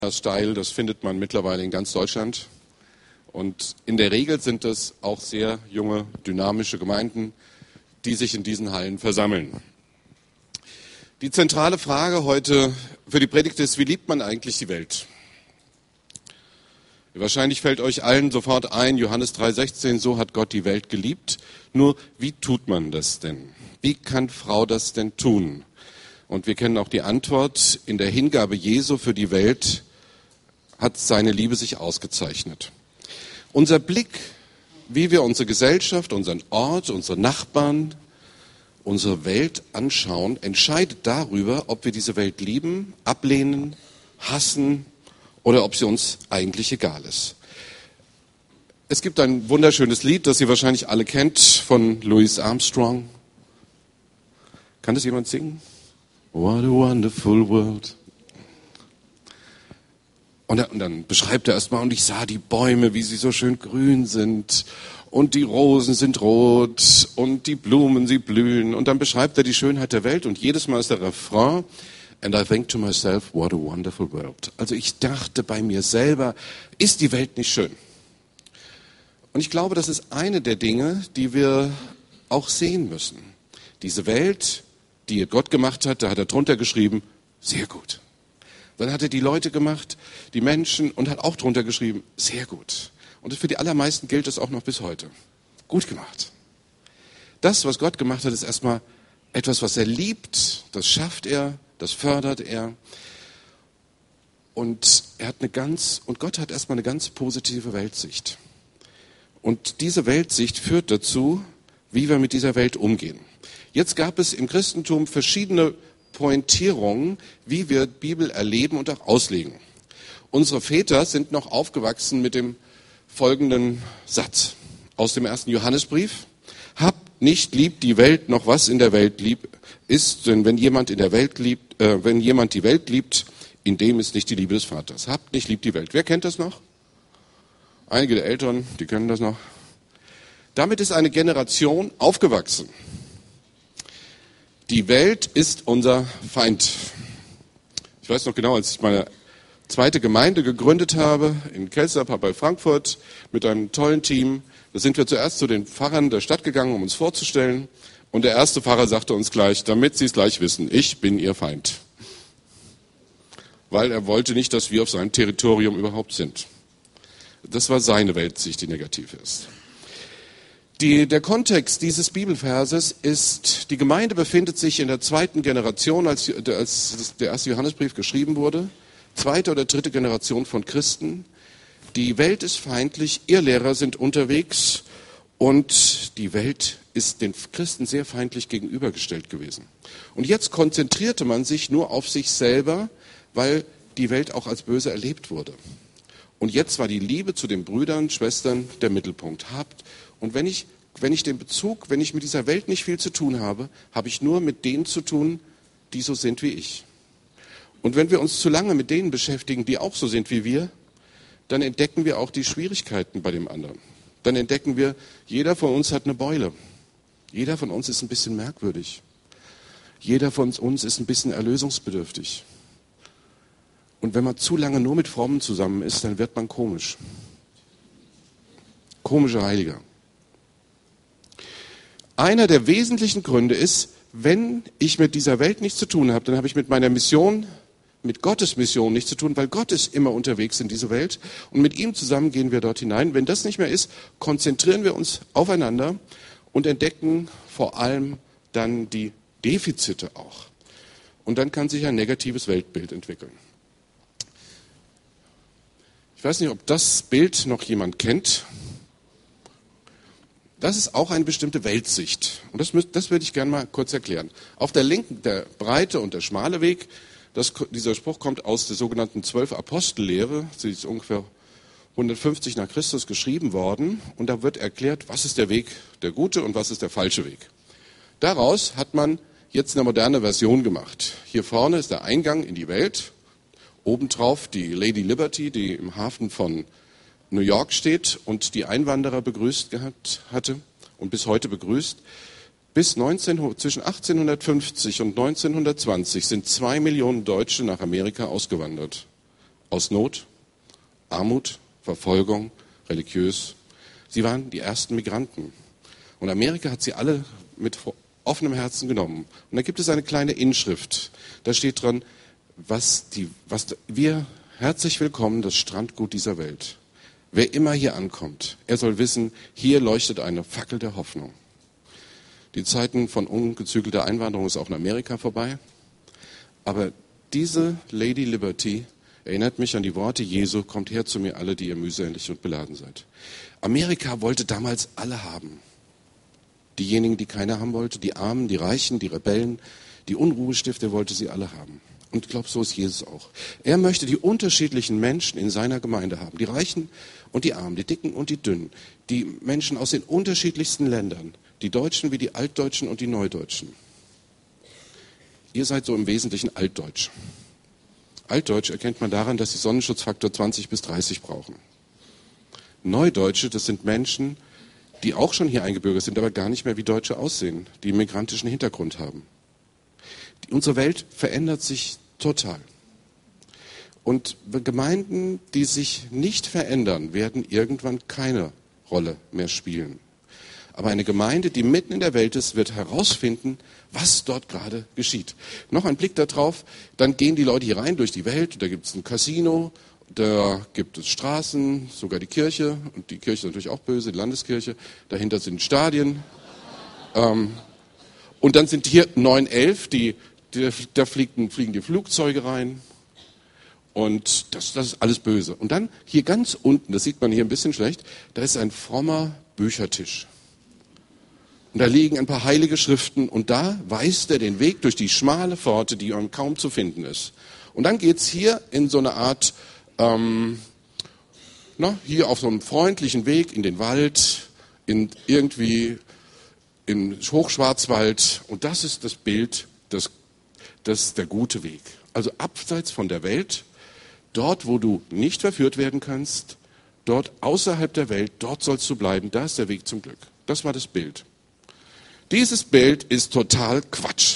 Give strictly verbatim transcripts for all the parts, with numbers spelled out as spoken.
Style, das findet man mittlerweile in ganz Deutschland. Und in der Regel sind es auch sehr junge, dynamische Gemeinden, die sich in diesen Hallen versammeln. Die zentrale Frage heute für die Predigt ist, wie liebt man eigentlich die Welt? Wahrscheinlich fällt euch allen sofort ein, Johannes drei sechzehn, so hat Gott die Welt geliebt. Nur, wie tut man das denn? Wie kann Frau das denn tun? Und wir kennen auch die Antwort, in der Hingabe Jesu für die Welt hat seine Liebe sich ausgezeichnet. Unser Blick, wie wir unsere Gesellschaft, unseren Ort, unsere Nachbarn, unsere Welt anschauen, entscheidet darüber, ob wir diese Welt lieben, ablehnen, hassen oder ob sie uns eigentlich egal ist. Es gibt ein wunderschönes Lied, das ihr wahrscheinlich alle kennt, von Louis Armstrong. Kann das jemand singen? What a wonderful world. Und dann, und dann beschreibt er erstmal, und ich sah die Bäume, wie sie so schön grün sind. Und die Rosen sind rot und die Blumen, sie blühen. Und dann beschreibt er die Schönheit der Welt und jedes Mal ist der Refrain, and I think to myself, what a wonderful world. Also ich dachte bei mir selber, ist die Welt nicht schön? Und ich glaube, das ist eine der Dinge, die wir auch sehen müssen. Diese Welt, die Gott gemacht hat, da hat er drunter geschrieben, sehr gut. Dann hat er die Leute gemacht, die Menschen, und hat auch drunter geschrieben, sehr gut. Und für die allermeisten gilt es auch noch bis heute. Gut gemacht. Das, was Gott gemacht hat, ist erstmal etwas, was er liebt. Das schafft er, das fördert er. Und er hat eine ganz, und Gott hat erstmal eine ganz positive Weltsicht. Und diese Weltsicht führt dazu, wie wir mit dieser Welt umgehen. Jetzt gab es im Christentum verschiedene Pointierungen, wie wir Bibel erleben und auch auslegen. Unsere Väter sind noch aufgewachsen mit dem folgenden Satz aus dem ersten Johannesbrief. Habt nicht lieb die Welt, noch was in der Welt lieb ist, denn wenn jemand in der Welt liebt, äh, wenn jemand die Welt liebt, in dem ist nicht die Liebe des Vaters. Habt nicht lieb die Welt. Wer kennt das noch? Einige der Eltern, die kennen das noch. Damit ist eine Generation aufgewachsen. Die Welt ist unser Feind. Ich weiß noch genau, als ich meine zweite Gemeinde gegründet habe, in Kelserpap bei Frankfurt, mit einem tollen Team, da sind wir zuerst zu den Pfarrern der Stadt gegangen, um uns vorzustellen. Und der erste Pfarrer sagte uns gleich, damit Sie es gleich wissen, ich bin Ihr Feind. Weil er wollte nicht, dass wir auf seinem Territorium überhaupt sind. Das war seine Weltsicht, die negativ ist. Die, der Kontext dieses Bibelverses ist, die Gemeinde befindet sich in der zweiten Generation, als, als der erste Johannesbrief geschrieben wurde. Zweite oder dritte Generation von Christen. Die Welt ist feindlich, Irrlehrer sind unterwegs und die Welt ist den Christen sehr feindlich gegenübergestellt gewesen. Und jetzt konzentrierte man sich nur auf sich selber, weil die Welt auch als böse erlebt wurde. Und jetzt war die Liebe zu den Brüdern, Schwestern der Mittelpunkt. Habt Und wenn ich, wenn ich den Bezug, wenn ich mit dieser Welt nicht viel zu tun habe, habe ich nur mit denen zu tun, die so sind wie ich. Und wenn wir uns zu lange mit denen beschäftigen, die auch so sind wie wir, dann entdecken wir auch die Schwierigkeiten bei dem anderen. Dann entdecken wir, jeder von uns hat eine Beule. Jeder von uns ist ein bisschen merkwürdig. Jeder von uns ist ein bisschen erlösungsbedürftig. Und wenn man zu lange nur mit Frommen zusammen ist, dann wird man komisch. Komischer Heiliger. Einer der wesentlichen Gründe ist, wenn ich mit dieser Welt nichts zu tun habe, dann habe ich mit meiner Mission, mit Gottes Mission nichts zu tun, weil Gott ist immer unterwegs in diese Welt und mit ihm zusammen gehen wir dort hinein. Wenn das nicht mehr ist, konzentrieren wir uns aufeinander und entdecken vor allem dann die Defizite auch. Und dann kann sich ein negatives Weltbild entwickeln. Ich weiß nicht, ob das Bild noch jemand kennt. Das ist auch eine bestimmte Weltsicht. Und das, das würde ich gerne mal kurz erklären. Auf der linken, der breite und der schmale Weg, das, dieser Spruch kommt aus der sogenannten Zwölf-Apostellehre. Sie ist ungefähr hundertfünfzig nach Christus geschrieben worden. Und da wird erklärt, was ist der Weg, der gute und was ist der falsche Weg. Daraus hat man jetzt eine moderne Version gemacht. Hier vorne ist der Eingang in die Welt. Obendrauf die Lady Liberty, die im Hafen von New York steht und die Einwanderer begrüßt gehabt hatte und bis heute begrüßt. Bis neunzehn, zwischen achtzehnhundertfünfzig und neunzehnhundertzwanzig sind zwei Millionen Deutsche nach Amerika ausgewandert. aus Not, Armut, Verfolgung, religiös. Sie waren die ersten Migranten. Und Amerika hat sie alle mit offenem Herzen genommen. Und da gibt es eine kleine Inschrift. Da steht dran, was die, was wir herzlich willkommen, das Strandgut dieser Welt. Wer immer hier ankommt, er soll wissen, hier leuchtet eine Fackel der Hoffnung. Die Zeiten von ungezügelter Einwanderung ist auch in Amerika vorbei. Aber diese Lady Liberty erinnert mich an die Worte Jesu, kommt her zu mir alle, die ihr mühselig und beladen seid. Amerika wollte damals alle haben. Diejenigen, die keiner haben wollte, die Armen, die Reichen, die Rebellen, die Unruhestifter, wollte sie alle haben. Und ich glaube, so ist Jesus auch. Er möchte die unterschiedlichen Menschen in seiner Gemeinde haben. Die Reichen und die Armen, die Dicken und die Dünnen. Die Menschen aus den unterschiedlichsten Ländern. Die Deutschen wie die Altdeutschen und die Neudeutschen. Ihr seid so im Wesentlichen Altdeutsch. Altdeutsch erkennt man daran, dass sie Sonnenschutzfaktor zwanzig bis dreißig brauchen. Neudeutsche, das sind Menschen, die auch schon hier eingebürgert sind, aber gar nicht mehr wie Deutsche aussehen, die einen migrantischen Hintergrund haben. Die, unsere Welt verändert sich total. Und Gemeinden, die sich nicht verändern, werden irgendwann keine Rolle mehr spielen. Aber eine Gemeinde, die mitten in der Welt ist, wird herausfinden, was dort gerade geschieht. Noch ein Blick darauf, dann gehen die Leute hier rein durch die Welt, da gibt es ein Casino, da gibt es Straßen, sogar die Kirche, und die Kirche ist natürlich auch böse, die Landeskirche, dahinter sind Stadien. Ähm, und dann sind hier neun elf, die, die, da fliegen, fliegen die Flugzeuge rein. Und das, das ist alles böse. Und dann hier ganz unten, das sieht man hier ein bisschen schlecht, da ist ein frommer Büchertisch. Und da liegen ein paar heilige Schriften und da weist er den Weg durch die schmale Pforte, die kaum zu finden ist. Und dann geht's hier in so eine Art, ähm, na, hier auf so einem freundlichen Weg in den Wald, in irgendwie im Hochschwarzwald. Und das ist das Bild, das, das ist der gute Weg. Also abseits von der Welt, dort, wo du nicht verführt werden kannst, dort außerhalb der Welt, dort sollst du bleiben, da ist der Weg zum Glück. Das war das Bild. Dieses Bild ist total Quatsch.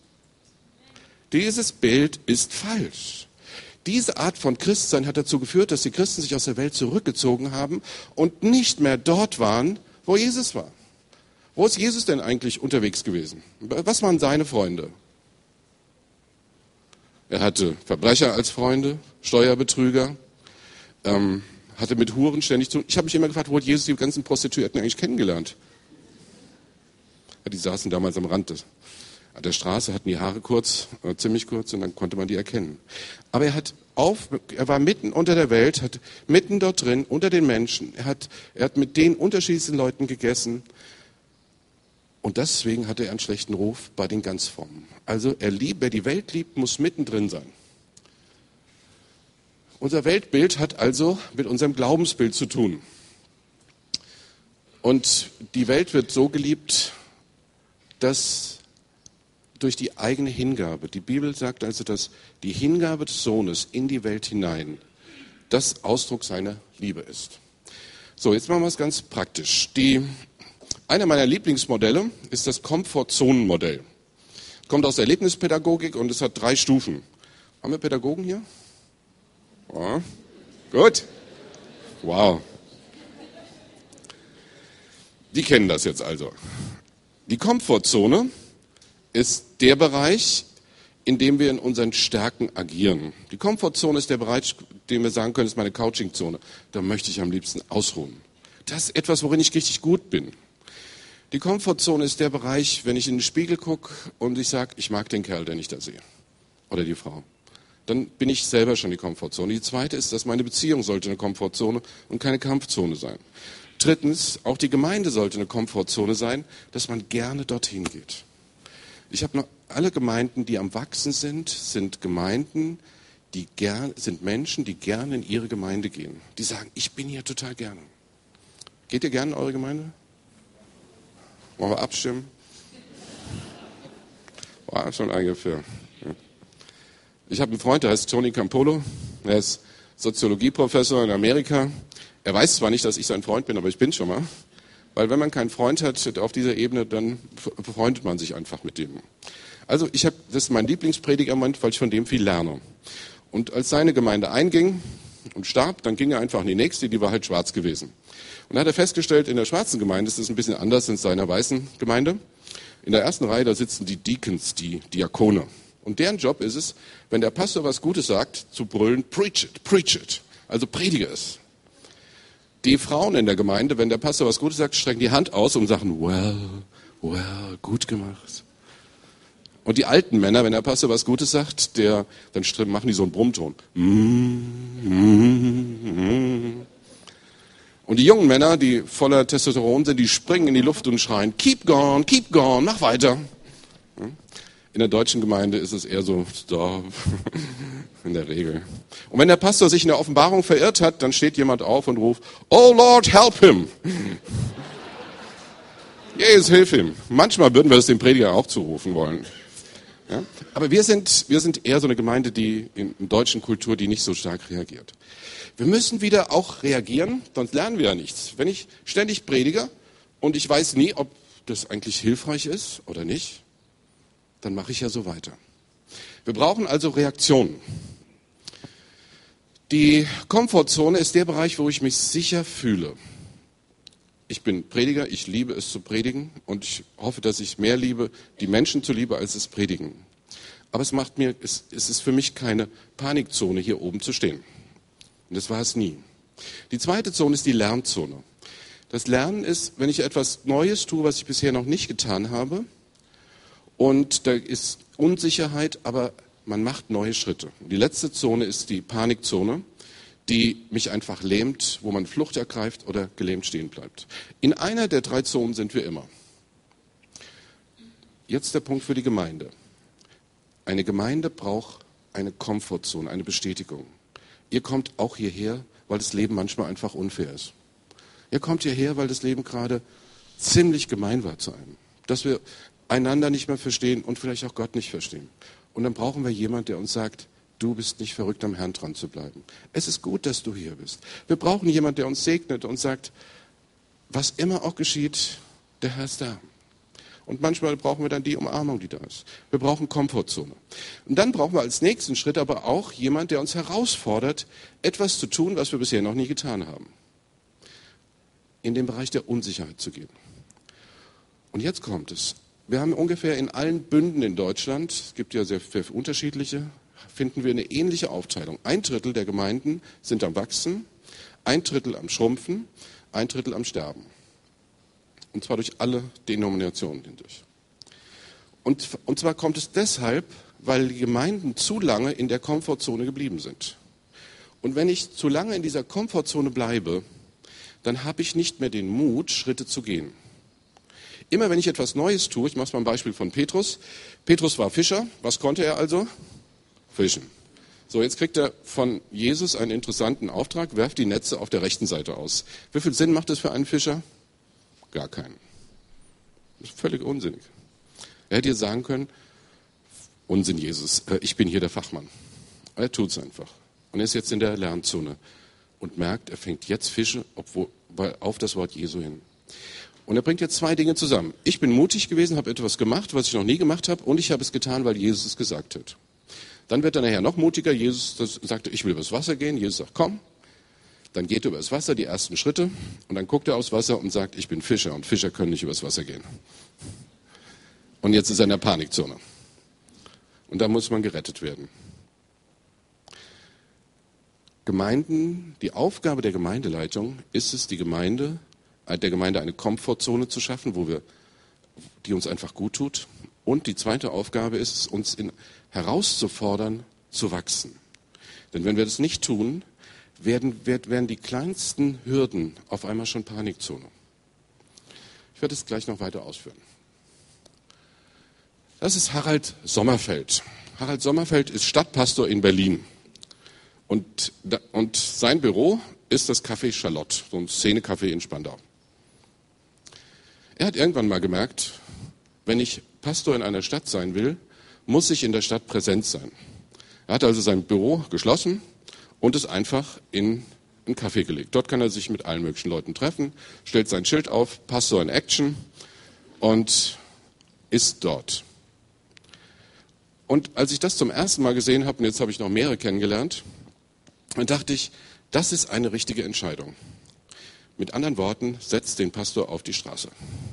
Dieses Bild ist falsch. Diese Art von Christsein hat dazu geführt, dass die Christen sich aus der Welt zurückgezogen haben und nicht mehr dort waren, wo Jesus war. Wo ist Jesus denn eigentlich unterwegs gewesen? Was waren seine Freunde? Er hatte Verbrecher als Freunde, Steuerbetrüger, ähm, hatte mit Huren ständig zu tun. Ich habe mich immer gefragt, wo hat Jesus die ganzen Prostituierten eigentlich kennengelernt? Ja, die saßen damals am Rand des, an der Straße, hatten die Haare kurz, äh, ziemlich kurz, und dann konnte man die erkennen. Aber er hat auf, er war mitten unter der Welt, hat mitten dort drin, unter den Menschen. Er hat, er hat mit den unterschiedlichsten Leuten gegessen. Und deswegen hatte er einen schlechten Ruf bei den ganz Frommen. Also er liebt, wer die Welt liebt, muss mittendrin sein. Unser Weltbild hat also mit unserem Glaubensbild zu tun. Und die Welt wird so geliebt, dass durch die eigene Hingabe, die Bibel sagt also, dass die Hingabe des Sohnes in die Welt hinein das Ausdruck seiner Liebe ist. So, jetzt machen wir es ganz praktisch. Die, einer meiner Lieblingsmodelle ist das Komfortzonenmodell. Kommt aus der Erlebnispädagogik und es hat drei Stufen. Haben wir Pädagogen hier? Ja. Gut. Wow. Die kennen das jetzt also. Die Komfortzone ist der Bereich, in dem wir in unseren Stärken agieren. Die Komfortzone ist der Bereich, den wir sagen können, ist meine Couchingzone. Da möchte ich am liebsten ausruhen. Das ist etwas, worin ich richtig gut bin. Die Komfortzone ist der Bereich, wenn ich in den Spiegel gucke und ich sage, ich mag den Kerl, den ich da sehe. Oder die Frau. Dann bin ich selber schon die Komfortzone. Die zweite ist, dass meine Beziehung sollte eine Komfortzone und keine Kampfzone sein. Drittens, auch die Gemeinde sollte eine Komfortzone sein, dass man gerne dorthin geht. Ich habe noch alle Gemeinden, die am Wachsen sind, sind Gemeinden, die gern, sind Menschen, die gerne in ihre Gemeinde gehen. Die sagen, ich bin hier total gerne. Geht ihr gerne in eure Gemeinde? Wollen wir abstimmen? War schon ungefähr. Ich habe einen Freund, der heißt Tony Campolo. Er ist Soziologieprofessor in Amerika. Er weiß zwar nicht, dass ich sein Freund bin, aber ich bin schon mal. Weil wenn man keinen Freund hat auf dieser Ebene, dann befreundet man sich einfach mit dem. Also ich habe, das ist mein Lieblingsprediger, weil ich von dem viel lerne. Und als seine Gemeinde einging und starb, dann ging er einfach in die nächste, die war halt schwarz gewesen. Und dann hat er festgestellt, in der schwarzen Gemeinde ist es ein bisschen anders als in seiner weißen Gemeinde. In der ersten Reihe, da sitzen die Deacons, die Diakone. Und deren Job ist es, wenn der Pastor was Gutes sagt, zu brüllen, preach it, preach it. Also predige es. Die Frauen in der Gemeinde, wenn der Pastor was Gutes sagt, strecken die Hand aus und sagen, well, well, gut gemacht. Und die alten Männer, wenn der Pastor was Gutes sagt, der, dann machen die so einen Brummton. Und die jungen Männer, die voller Testosteron sind, die springen in die Luft und schreien, keep going, keep going, mach weiter. In der deutschen Gemeinde ist es eher so, stop, in der Regel. Und wenn der Pastor sich in der Offenbarung verirrt hat, dann steht jemand auf und ruft, oh Lord, help him. Jesus, hilf ihm. Manchmal würden wir es dem Prediger auch zurufen wollen. Ja? Aber wir sind, wir sind eher so eine Gemeinde, die in der deutschen Kultur, die nicht so stark reagiert. Wir müssen wieder auch reagieren, sonst lernen wir ja nichts. Wenn ich ständig predige und ich weiß nie, ob das eigentlich hilfreich ist oder nicht, dann mache ich ja so weiter. Wir brauchen also Reaktionen. Die Komfortzone ist der Bereich, wo ich mich sicher fühle. Ich bin Prediger, ich liebe es zu predigen und ich hoffe, dass ich mehr liebe, die Menschen zu lieben, als es Predigen. Aber es macht mir, es, es ist für mich keine Panikzone, hier oben zu stehen. Und das war es nie. Die zweite Zone ist die Lernzone. Das Lernen ist, wenn ich etwas Neues tue, was ich bisher noch nicht getan habe, und da ist Unsicherheit, aber man macht neue Schritte. Und die letzte Zone ist die Panikzone, die mich einfach lähmt, wo man Flucht ergreift oder gelähmt stehen bleibt. In einer der drei Zonen sind wir immer. Jetzt der Punkt für die Gemeinde. Eine Gemeinde braucht eine Komfortzone, eine Bestätigung. Ihr kommt auch hierher, weil das Leben manchmal einfach unfair ist. Ihr kommt hierher, weil das Leben gerade ziemlich gemein war zu einem. Dass wir einander nicht mehr verstehen und vielleicht auch Gott nicht verstehen. Und dann brauchen wir jemanden, der uns sagt, du bist nicht verrückt, am Herrn dran zu bleiben. Es ist gut, dass du hier bist. Wir brauchen jemanden, der uns segnet und sagt, was immer auch geschieht, der Herr ist da. Und manchmal brauchen wir dann die Umarmung, die da ist. Wir brauchen Komfortzone. Und dann brauchen wir als nächsten Schritt aber auch jemanden, der uns herausfordert, etwas zu tun, was wir bisher noch nie getan haben. In den Bereich der Unsicherheit zu gehen. Und jetzt kommt es. Wir haben ungefähr in allen Bünden in Deutschland, es gibt ja sehr, sehr unterschiedliche, finden wir eine ähnliche Aufteilung. Ein Drittel der Gemeinden sind am Wachsen, ein Drittel am Schrumpfen, ein Drittel am Sterben. Und zwar durch alle Denominationen hindurch. Und, und zwar kommt es deshalb, weil die Gemeinden zu lange in der Komfortzone geblieben sind. Und wenn ich zu lange in dieser Komfortzone bleibe, dann habe ich nicht mehr den Mut, Schritte zu gehen. Immer wenn ich etwas Neues tue, ich mache es mal ein Beispiel von Petrus. Petrus war Fischer. Was konnte er also? Fischen. So, jetzt kriegt er von Jesus einen interessanten Auftrag. Werft die Netze auf der rechten Seite aus. Wie viel Sinn macht das für einen Fischer? Gar keinen. Das ist völlig unsinnig. Er hätte jetzt sagen können, Unsinn, Jesus, ich bin hier der Fachmann. Aber er tut es einfach. Und er ist jetzt in der Lernzone und merkt, er fängt jetzt Fische obwohl, auf das Wort Jesu hin. Und er bringt jetzt zwei Dinge zusammen. Ich bin mutig gewesen, habe etwas gemacht, was ich noch nie gemacht habe, und ich habe es getan, weil Jesus es gesagt hat. Dann wird er nachher noch mutiger. Jesus sagt, ich will übers Wasser gehen. Jesus sagt, komm. Dann geht er übers Wasser, die ersten Schritte, und dann guckt er aufs Wasser und sagt, ich bin Fischer, und Fischer können nicht übers Wasser gehen. Und jetzt ist er in der Panikzone. Und da muss man gerettet werden. Gemeinden, die Aufgabe der Gemeindeleitung ist es, die Gemeinde, der Gemeinde eine Komfortzone zu schaffen, wo wir, die uns einfach gut tut. Und die zweite Aufgabe ist es, uns in, herauszufordern, zu wachsen. Denn wenn wir das nicht tun, werden, werden die kleinsten Hürden auf einmal schon Panikzone. Ich werde es gleich noch weiter ausführen. Das ist Harald Sommerfeld. Harald Sommerfeld ist Stadtpastor in Berlin. Und, und sein Büro ist das Café Charlotte, so ein Szenecafé in Spandau. Er hat irgendwann mal gemerkt, wenn ich Pastor in einer Stadt sein will, muss ich in der Stadt präsent sein. Er hat also sein Büro geschlossen und es einfach in ein Café gelegt. Dort kann er sich mit allen möglichen Leuten treffen, stellt sein Schild auf, Pastor in Action und ist dort. Und als ich das zum ersten Mal gesehen habe, und jetzt habe ich noch mehrere kennengelernt, dann dachte ich, das ist eine richtige Entscheidung. Mit anderen Worten, setzt den Pastor auf die Straße.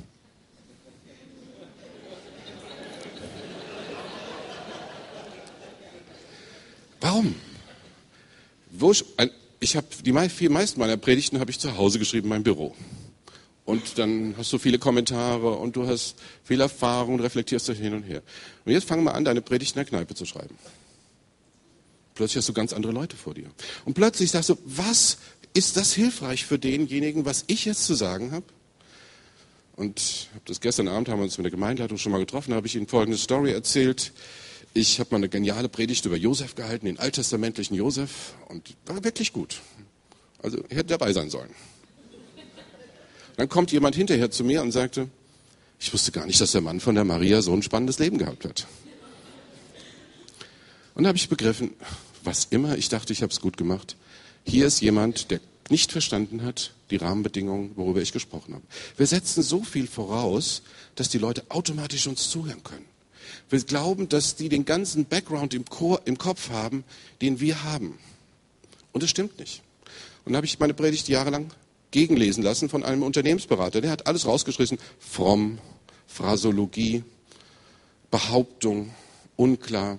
Warum? Wo ich ich habe die meisten meiner Predigten habe ich zu Hause geschrieben in meinem Büro. Und dann hast du viele Kommentare und du hast viel Erfahrung und reflektierst dich hin und her. Und jetzt fang mal an, deine Predigt in der Kneipe zu schreiben. Plötzlich hast du ganz andere Leute vor dir. Und plötzlich sagst du, was ist das hilfreich für denjenigen, was ich jetzt zu sagen habe? Und hab das gestern Abend haben wir uns mit der Gemeindeleitung schon mal getroffen, da habe ich ihnen folgende Story erzählt. Ich habe mal eine geniale Predigt über Josef gehalten, den alttestamentlichen Josef, und war wirklich gut. Also er hätte dabei sein sollen. Dann kommt jemand hinterher zu mir und sagte, ich wusste gar nicht, dass der Mann von der Maria so ein spannendes Leben gehabt hat. Und da habe ich begriffen, was immer, ich dachte, ich habe es gut gemacht. Hier ist jemand, der nicht verstanden hat, die Rahmenbedingungen, worüber ich gesprochen habe. Wir setzen so viel voraus, dass die Leute automatisch uns zuhören können. Wir glauben, dass die den ganzen Background im, Chor, im Kopf haben, den wir haben. Und das stimmt nicht. Und da habe ich meine Predigt jahrelang gegenlesen lassen von einem Unternehmensberater. Der hat alles rausgeschrieben. Fromm, Phrasologie, Behauptung, unklar.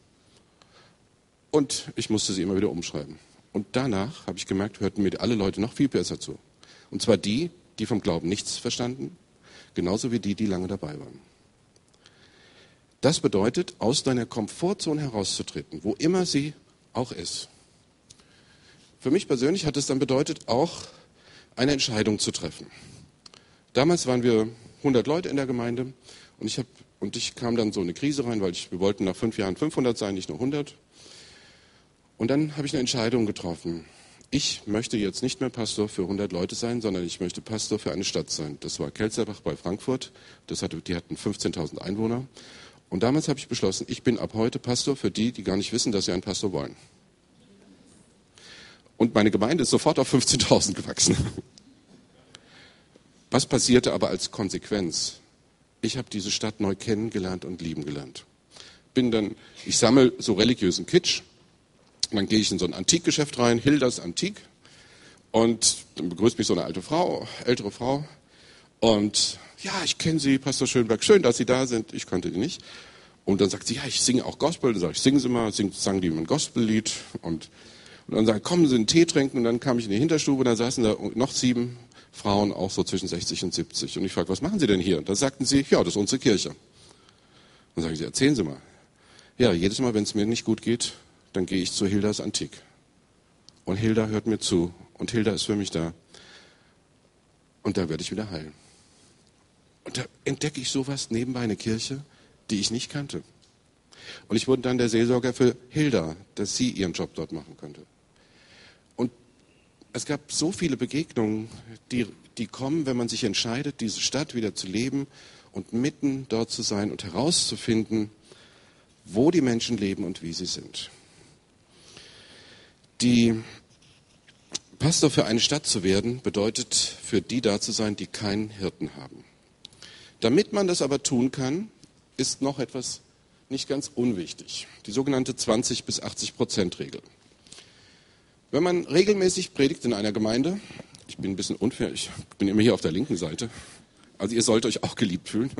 Und ich musste sie immer wieder umschreiben. Und danach habe ich gemerkt, hörten mir alle Leute noch viel besser zu. Und zwar die, die vom Glauben nichts verstanden, genauso wie die, die lange dabei waren. Das bedeutet, aus deiner Komfortzone herauszutreten, wo immer sie auch ist. Für mich persönlich hat es dann bedeutet, auch eine Entscheidung zu treffen. Damals waren wir hundert Leute in der Gemeinde und ich, hab, und ich kam dann so in eine Krise rein, weil ich, wir wollten nach fünf Jahren fünfhundert sein, nicht nur hundert. Und dann habe ich eine Entscheidung getroffen. Ich möchte jetzt nicht mehr Pastor für hundert Leute sein, sondern ich möchte Pastor für eine Stadt sein. Das war Kelzerbach bei Frankfurt. Das hatte, die hatten fünfzehntausend Einwohner. Und damals habe ich beschlossen, ich bin ab heute Pastor für die, die gar nicht wissen, dass sie einen Pastor wollen. Und meine Gemeinde ist sofort auf fünfzehntausend gewachsen. Was passierte aber als Konsequenz? Ich habe diese Stadt neu kennengelernt und lieben gelernt. Bin dann, ich sammle so religiösen Kitsch. Und dann gehe ich in so ein Antikgeschäft rein, Hilders Antik. Und dann begrüßt mich so eine alte Frau, ältere Frau. Und ja, ich kenne Sie, Pastor Schönberg, schön, dass Sie da sind. Ich kannte die nicht. Und dann sagt sie, ja, ich singe auch Gospel. Dann sage ich, singen Sie mal. Sing, sang die ein Gospellied. Und, und dann sagt, kommen Sie einen Tee trinken. Und dann kam ich in die Hinterstube. Und da saßen da noch sieben Frauen, auch so zwischen sechzig und siebzig. Und ich fragte, was machen Sie denn hier? Und da sagten sie, ja, das ist unsere Kirche. Dann sage ich, erzählen Sie mal. Ja, jedes Mal, wenn es mir nicht gut geht, dann gehe ich zu Hilders Antik. Und Hilda hört mir zu. Und Hilda ist für mich da. Und da werde ich wieder heilen. Und da entdecke ich sowas nebenbei, eine Kirche, die ich nicht kannte. Und ich wurde dann der Seelsorger für Hilda, dass sie ihren Job dort machen könnte. Und es gab so viele Begegnungen, die, die kommen, wenn man sich entscheidet, diese Stadt wieder zu leben und mitten dort zu sein und herauszufinden, wo die Menschen leben und wie sie sind. Die Pastor für eine Stadt zu werden, bedeutet, für die da zu sein, die keinen Hirten haben. Damit man das aber tun kann, ist noch etwas nicht ganz unwichtig. Die sogenannte zwanzig bis achtzig Prozent Regel. Wenn man regelmäßig predigt in einer Gemeinde, ich bin ein bisschen unfair, ich bin immer hier auf der linken Seite, also ihr sollt euch auch geliebt fühlen.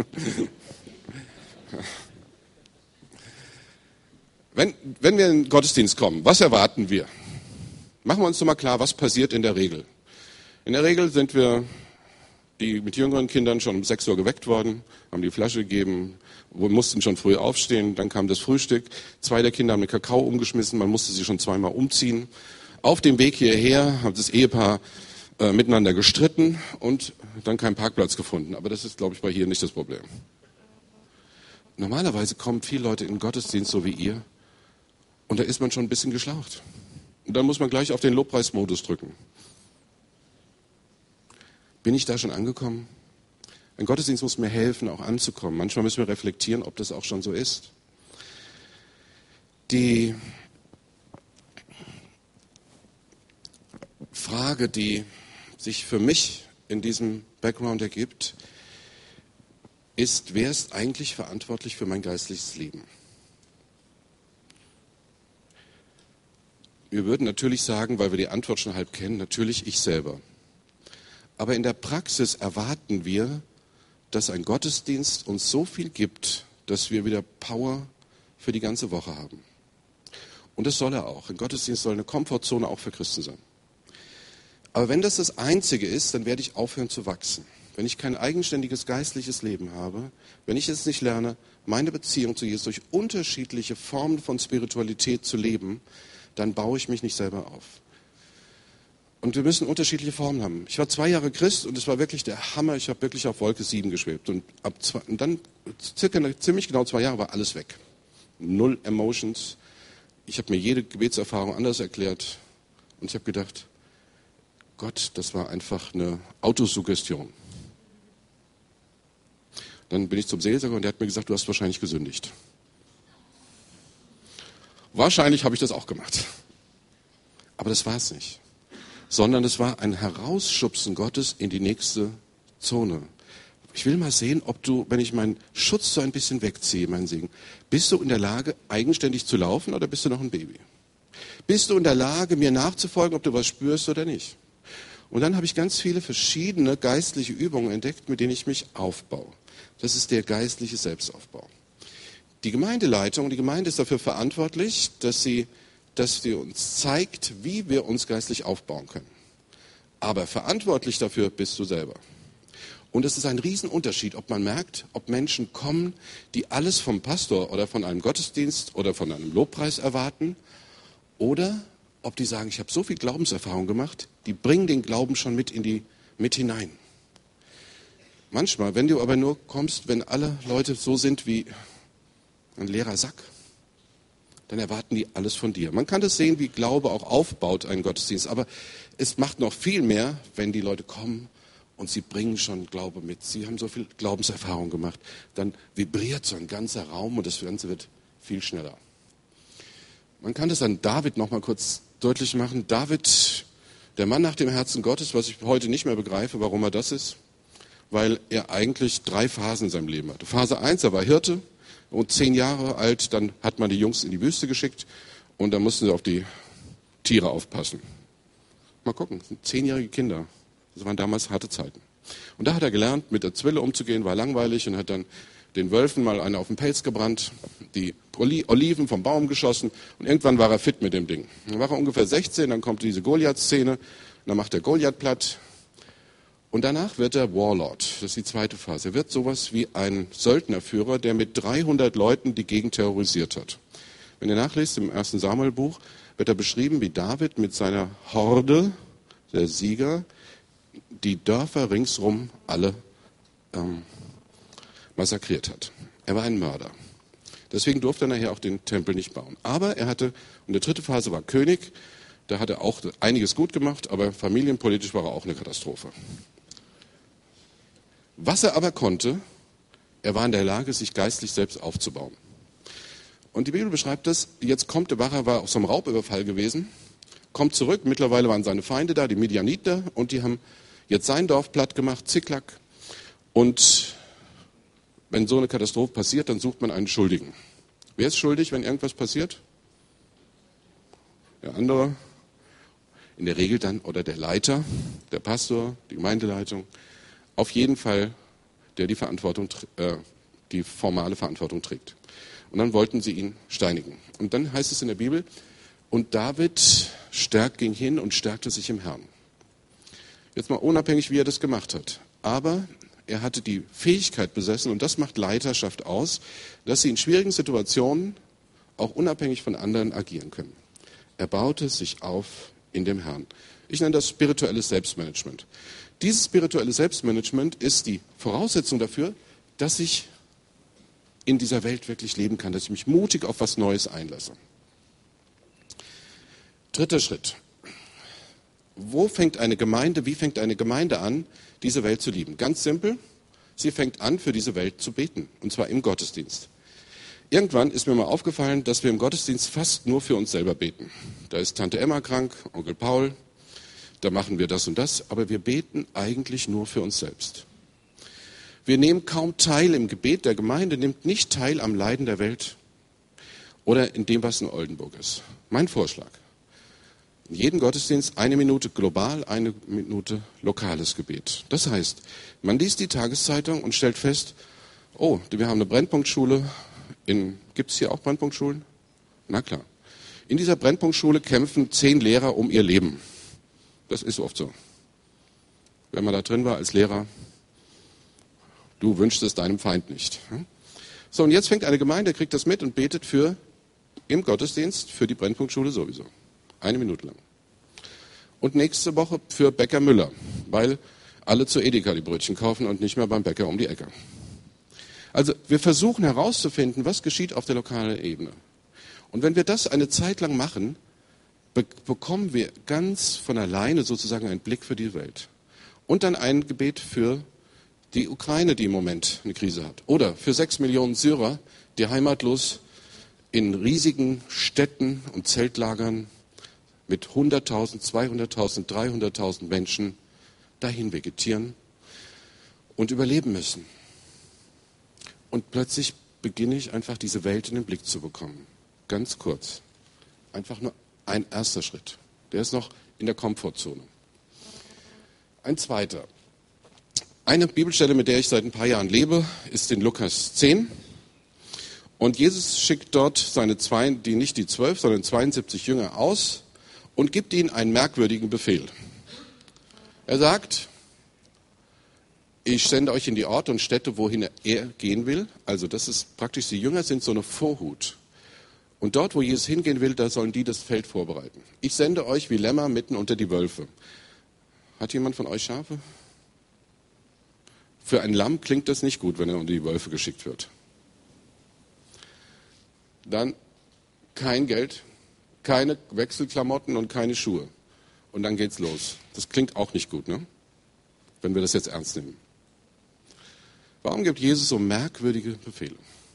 Wenn, wenn wir in den Gottesdienst kommen, was erwarten wir? Machen wir uns doch mal klar, was passiert in der Regel. In der Regel sind wir, die mit jüngeren Kindern, schon um sechs Uhr geweckt worden, haben die Flasche gegeben, wir mussten schon früh aufstehen, dann kam das Frühstück, zwei der Kinder haben den Kakao umgeschmissen, man musste sie schon zweimal umziehen. Auf dem Weg hierher hat das Ehepaar äh, miteinander gestritten und dann keinen Parkplatz gefunden. Aber das ist, glaube ich, bei hier nicht das Problem. Normalerweise kommen viele Leute in den Gottesdienst, so wie ihr, und da ist man schon ein bisschen geschlaucht. Und dann muss man gleich auf den Lobpreismodus drücken. Bin ich da schon angekommen? Ein Gottesdienst muss mir helfen, auch anzukommen. Manchmal müssen wir reflektieren, ob das auch schon so ist. Die Frage, die sich für mich in diesem Background ergibt, ist, wer ist eigentlich verantwortlich für mein geistliches Leben? Wir würden natürlich sagen, weil wir die Antwort schon halb kennen, natürlich ich selber. Aber in der Praxis erwarten wir, dass ein Gottesdienst uns so viel gibt, dass wir wieder Power für die ganze Woche haben. Und das soll er auch. Ein Gottesdienst soll eine Komfortzone auch für Christen sein. Aber wenn das das Einzige ist, dann werde ich aufhören zu wachsen. Wenn ich kein eigenständiges geistliches Leben habe, wenn ich es nicht lerne, meine Beziehung zu Jesus durch unterschiedliche Formen von Spiritualität zu leben, dann baue ich mich nicht selber auf. Und wir müssen unterschiedliche Formen haben. Ich war zwei Jahre Christ und es war wirklich der Hammer. Ich habe wirklich auf Wolke sieben geschwebt. Und, ab zwei, und dann, circa ziemlich genau zwei Jahre, war alles weg. Null Emotions. Ich habe mir jede Gebetserfahrung anders erklärt. Und ich habe gedacht, Gott, das war einfach eine Autosuggestion. Dann bin ich zum Seelsorger und der hat mir gesagt, du hast wahrscheinlich gesündigt. Wahrscheinlich habe ich das auch gemacht. Aber das war es nicht. Sondern es war ein Herausschubsen Gottes in die nächste Zone. Ich will mal sehen, ob du, wenn ich meinen Schutz so ein bisschen wegziehe, meinen Segen, bist du in der Lage, eigenständig zu laufen oder bist du noch ein Baby? Bist du in der Lage, mir nachzufolgen, ob du was spürst oder nicht? Und dann habe ich ganz viele verschiedene geistliche Übungen entdeckt, mit denen ich mich aufbaue. Das ist der geistliche Selbstaufbau. Die Gemeindeleitung, die Gemeinde ist dafür verantwortlich, dass sie, dass sie uns zeigt, wie wir uns geistlich aufbauen können. Aber verantwortlich dafür bist du selber. Und es ist ein Riesenunterschied, ob man merkt, ob Menschen kommen, die alles vom Pastor oder von einem Gottesdienst oder von einem Lobpreis erwarten, oder ob die sagen, ich habe so viel Glaubenserfahrung gemacht, die bringen den Glauben schon mit in die mit hinein. Manchmal, wenn du aber nur kommst, wenn alle Leute so sind wie ein leerer Sack, dann erwarten die alles von dir. Man kann das sehen, wie Glaube auch aufbaut, einen Gottesdienst, aber es macht noch viel mehr, wenn die Leute kommen und sie bringen schon Glaube mit. Sie haben so viel Glaubenserfahrung gemacht. Dann vibriert so ein ganzer Raum und das Ganze wird viel schneller. Man kann das an David noch mal kurz deutlich machen. David, der Mann nach dem Herzen Gottes, was ich heute nicht mehr begreife, warum er das ist, weil er eigentlich drei Phasen in seinem Leben hatte. Phase eins, er war Hirte und zehn Jahre alt, dann hat man die Jungs in die Wüste geschickt und dann mussten sie auf die Tiere aufpassen. Mal gucken, das sind zehnjährige Kinder. Das waren damals harte Zeiten. Und da hat er gelernt, mit der Zwille umzugehen, war langweilig und hat dann den Wölfen mal eine auf den Pelz gebrannt, die Oliven vom Baum geschossen und irgendwann war er fit mit dem Ding. Dann war er ungefähr sechzehn, dann kommt diese Goliath-Szene, dann macht er Goliath platt und danach wird er Warlord. Das ist die zweite Phase. Er wird sowas wie ein Söldnerführer, der mit dreihundert Leuten die Gegend terrorisiert hat. Wenn ihr nachlest im ersten Samuel-Buch, wird er beschrieben, wie David mit seiner Horde, der Sieger, die Dörfer ringsrum alle ähm, massakriert hat. Er war ein Mörder. Deswegen durfte er nachher auch den Tempel nicht bauen. Aber er hatte, und die dritte Phase war König, da hat er auch einiges gut gemacht, aber familienpolitisch war er auch eine Katastrophe. Was er aber konnte, er war in der Lage, sich geistlich selbst aufzubauen. Und die Bibel beschreibt das, jetzt kommt, der Wacher war auf so einem Raubüberfall gewesen, kommt zurück, mittlerweile waren seine Feinde da, die Midianiter, und die haben jetzt sein Dorf platt gemacht, Ziklag. Und wenn so eine Katastrophe passiert, dann sucht man einen Schuldigen. Wer ist schuldig, wenn irgendwas passiert? Der andere. In der Regel dann, oder der Leiter, der Pastor, die Gemeindeleitung. Auf jeden Fall, der die Verantwortung, äh, die formale Verantwortung trägt. Und dann wollten sie ihn steinigen. Und dann heißt es in der Bibel, und David stärkt, ging hin und stärkte sich im Herrn. Jetzt mal unabhängig, wie er das gemacht hat. Aber er hatte die Fähigkeit besessen, und das macht Leiterschaft aus, dass sie in schwierigen Situationen auch unabhängig von anderen agieren können. Er baute sich auf in dem Herrn. Ich nenne das spirituelles Selbstmanagement. Dieses spirituelle Selbstmanagement ist die Voraussetzung dafür, dass ich in dieser Welt wirklich leben kann, dass ich mich mutig auf was Neues einlasse. Dritter Schritt. Wo fängt eine Gemeinde, wie fängt eine Gemeinde an, diese Welt zu lieben? Ganz simpel, sie fängt an, für diese Welt zu beten, und zwar im Gottesdienst. Irgendwann ist mir mal aufgefallen, dass wir im Gottesdienst fast nur für uns selber beten. Da ist Tante Emma krank, Onkel Paul, da machen wir das und das, aber wir beten eigentlich nur für uns selbst. Wir nehmen kaum teil im Gebet der Gemeinde, nimmt nicht teil am Leiden der Welt oder in dem, was in Oldenburg ist. Mein Vorschlag. In jedem Gottesdienst eine Minute global, eine Minute lokales Gebet. Das heißt, man liest die Tageszeitung und stellt fest, oh, wir haben eine Brennpunktschule. Gibt es hier auch Brennpunktschulen? Na klar. In dieser Brennpunktschule kämpfen zehn Lehrer um ihr Leben. Das ist oft so. Wenn man da drin war als Lehrer, du wünschst es deinem Feind nicht. So, und jetzt fängt eine Gemeinde, kriegt das mit und betet für im Gottesdienst für die Brennpunktschule sowieso. Eine Minute lang. Und nächste Woche für Bäcker Müller, weil alle zu Edeka die Brötchen kaufen und nicht mehr beim Bäcker um die Ecke. Also wir versuchen herauszufinden, was geschieht auf der lokalen Ebene. Und wenn wir das eine Zeit lang machen, be- bekommen wir ganz von alleine sozusagen einen Blick für die Welt. Und dann ein Gebet für die Ukraine, die im Moment eine Krise hat. Oder für sechs Millionen Syrer, die heimatlos in riesigen Städten und Zeltlagern mit hunderttausend, zweihunderttausend, dreihunderttausend Menschen dahin vegetieren und überleben müssen. Und plötzlich beginne ich einfach diese Welt in den Blick zu bekommen. Ganz kurz. Einfach nur ein erster Schritt. Der ist noch in der Komfortzone. Ein zweiter. Eine Bibelstelle, mit der ich seit ein paar Jahren lebe, ist in Lukas zehn. Und Jesus schickt dort seine zwei, die nicht die zwölf, sondern zweiundsiebzig Jünger aus und gibt ihnen einen merkwürdigen Befehl. Er sagt, ich sende euch in die Orte und Städte, wohin er gehen will. Also das ist praktisch, die Jünger sind so eine Vorhut. Und dort, wo Jesus hingehen will, da sollen die das Feld vorbereiten. Ich sende euch wie Lämmer mitten unter die Wölfe. Hat jemand von euch Schafe? Für ein Lamm klingt das nicht gut, wenn er unter die Wölfe geschickt wird. Dann kein Geld, keine Wechselklamotten und keine Schuhe. Und dann geht's los. Das klingt auch nicht gut, ne? Wenn wir das jetzt ernst nehmen. Warum gibt Jesus so merkwürdige Befehle?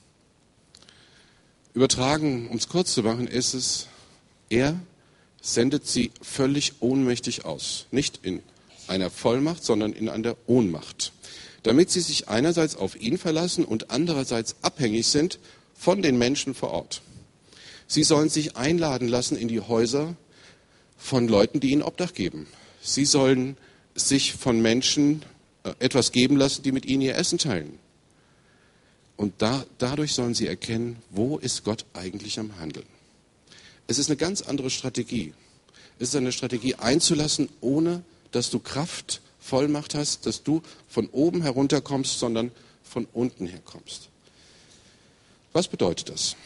Übertragen, um es kurz zu machen, ist es, er sendet sie völlig ohnmächtig aus. Nicht in einer Vollmacht, sondern in einer Ohnmacht. Damit sie sich einerseits auf ihn verlassen und andererseits abhängig sind von den Menschen vor Ort. Sie sollen sich einladen lassen in die Häuser von Leuten, die ihnen Obdach geben. Sie sollen sich von Menschen etwas geben lassen, die mit ihnen ihr Essen teilen. Und da, dadurch sollen sie erkennen, wo ist Gott eigentlich am Handeln. Es ist eine ganz andere Strategie. Es ist eine Strategie einzulassen, ohne dass du Kraft, Vollmacht hast, dass du von oben herunterkommst, sondern von unten herkommst. Was bedeutet das?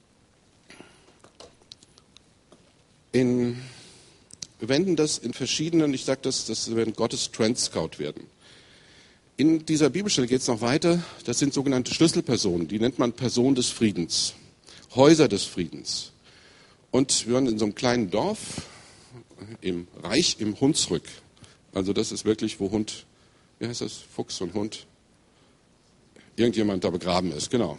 In, wir wenden das in verschiedenen, ich sage das, das werden Gottes Trend Scout werden. In dieser Bibelstelle geht es noch weiter, das sind sogenannte Schlüsselpersonen, die nennt man Personen des Friedens, Häuser des Friedens. Und wir waren in so einem kleinen Dorf im Reich im Hunsrück. Also das ist wirklich, wo Hund, wie heißt das, Fuchs und Hund, irgendjemand da begraben ist, genau.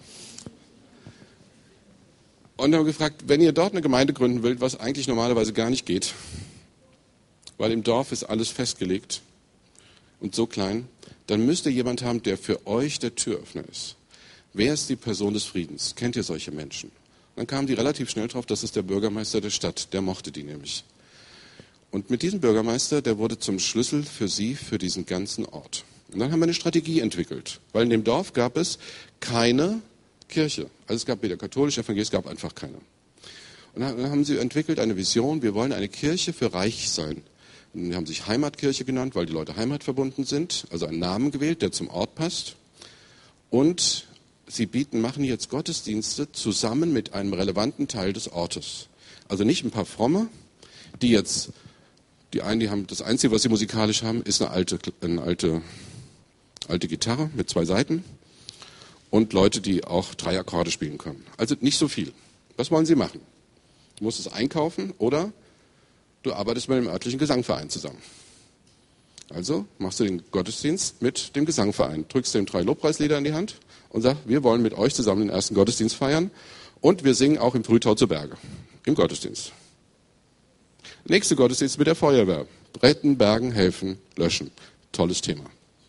Und haben gefragt, wenn ihr dort eine Gemeinde gründen wollt, was eigentlich normalerweise gar nicht geht, weil im Dorf ist alles festgelegt und so klein, dann müsst ihr jemand haben, der für euch der Türöffner ist. Wer ist die Person des Friedens? Kennt ihr solche Menschen? Dann kamen die relativ schnell drauf, das ist der Bürgermeister der Stadt, der mochte die nämlich. Und mit diesem Bürgermeister, der wurde zum Schlüssel für sie, für diesen ganzen Ort. Und dann haben wir eine Strategie entwickelt, weil in dem Dorf gab es keine Kirche. Also es gab weder katholisch, evangelisch, es gab einfach keine. Und dann haben sie entwickelt eine Vision, wir wollen eine Kirche für reich sein. Und die haben sich Heimatkirche genannt, weil die Leute heimatverbunden sind, also einen Namen gewählt, der zum Ort passt. Und sie bieten, machen jetzt Gottesdienste zusammen mit einem relevanten Teil des Ortes. Also nicht ein paar Fromme, die jetzt, die einen, die haben, das Einzige, was sie musikalisch haben, ist eine alte, eine alte, alte Gitarre mit zwei Saiten. Und Leute, die auch drei Akkorde spielen können. Also nicht so viel. Was wollen sie machen? Du musst es einkaufen oder du arbeitest mit dem örtlichen Gesangverein zusammen. Also machst du den Gottesdienst mit dem Gesangverein, drückst dem drei Lobpreislieder in die Hand und sagst, wir wollen mit euch zusammen den ersten Gottesdienst feiern und wir singen auch im Brütau zu Berge, im Gottesdienst. Nächste Gottesdienst mit der Feuerwehr. Retten, bergen, helfen, löschen. Tolles Thema.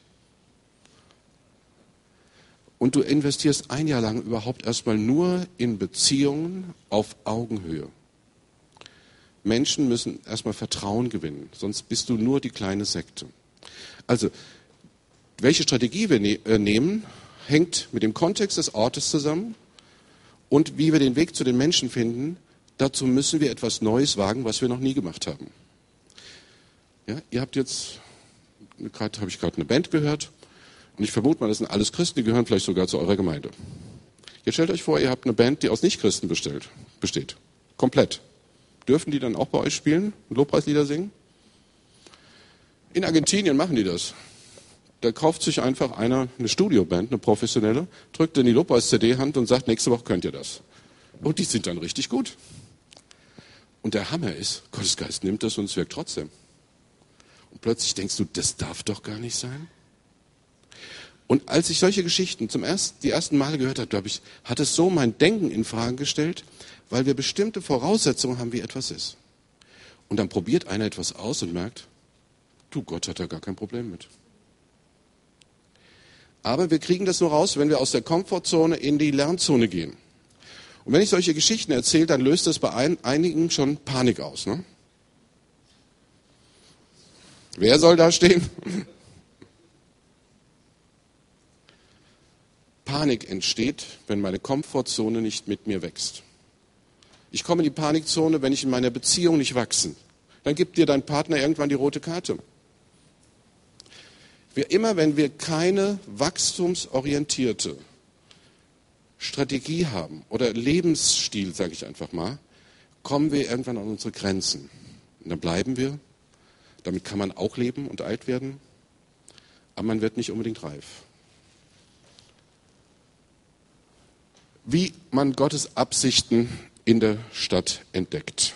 Und du investierst ein Jahr lang überhaupt erstmal nur in Beziehungen auf Augenhöhe. Menschen müssen erstmal Vertrauen gewinnen, sonst bist du nur die kleine Sekte. Also, welche Strategie wir ne- äh, nehmen, hängt mit dem Kontext des Ortes zusammen und wie wir den Weg zu den Menschen finden. Dazu müssen wir etwas Neues wagen, was wir noch nie gemacht haben. Ja, ihr habt jetzt, gerade habe ich gerade eine Band gehört und ich vermute mal, das sind alles Christen, die gehören vielleicht sogar zu eurer Gemeinde. Jetzt stellt euch vor, ihr habt eine Band, die aus Nichtchristen bestellt, besteht. Komplett. Dürfen die dann auch bei euch spielen und Lobpreislieder singen? In Argentinien machen die das. Da kauft sich einfach einer eine Studioband, eine professionelle, drückt in die Lobpreis-C D-Hand und sagt, nächste Woche könnt ihr das. Und die sind dann richtig gut. Und der Hammer ist, Gottes Geist nimmt das und es wirkt trotzdem. Und plötzlich denkst du, das darf doch gar nicht sein. Und als ich solche Geschichten zum ersten, die ersten Male gehört habe, glaube ich, hat es so mein Denken in Frage gestellt, weil wir bestimmte Voraussetzungen haben, wie etwas ist. Und dann probiert einer etwas aus und merkt, du, Gott hat da gar kein Problem mit. Aber wir kriegen das nur raus, wenn wir aus der Komfortzone in die Lernzone gehen. Und wenn ich solche Geschichten erzähle, dann löst das bei ein, einigen schon Panik aus. Ne? Wer soll da stehen? Panik entsteht, wenn meine Komfortzone nicht mit mir wächst. Ich komme in die Panikzone, wenn ich in meiner Beziehung nicht wachse. Dann gibt dir dein Partner irgendwann die rote Karte. Wir, immer wenn wir keine wachstumsorientierte Strategie haben oder Lebensstil, sage ich einfach mal, kommen wir irgendwann an unsere Grenzen. Und dann bleiben wir. Damit kann man auch leben und alt werden, aber man wird nicht unbedingt reif. Wie man Gottes Absichten in der Stadt entdeckt.